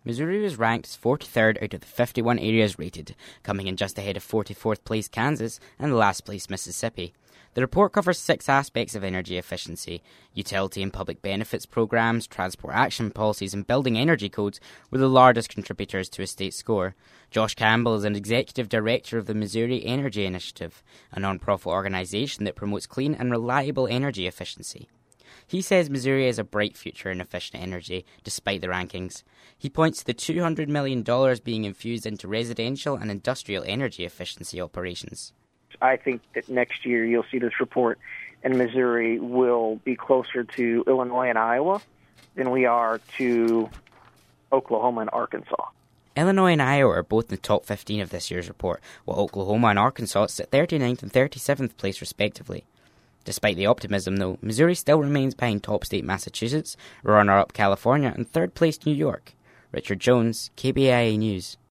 Missouri was ranked as 43rd out of the 51 areas rated, coming in just ahead of 44th place Kansas and last place Mississippi. The report covers 6 aspects of energy efficiency. Utility and public benefits programs, transport action policies and building energy codes were the largest contributors to a state score. Josh Campbell is an executive director of the Missouri Energy Initiative, a non-profit organisation that promotes clean and reliable energy efficiency. He says Missouri has a bright future in efficient energy, despite the rankings. He points to the $200 million being infused into residential and industrial energy efficiency operations. I think that next year you'll see this report, and Missouri will be closer to Illinois and Iowa than we are to Oklahoma and Arkansas. Illinois and Iowa are both in the top 15 of this year's report, while Oklahoma and Arkansas sit 39th and 37th place respectively. Despite the optimism, though, Missouri still remains behind top state Massachusetts, runner-up California, and third place New York. Richard Jones, KBIA News.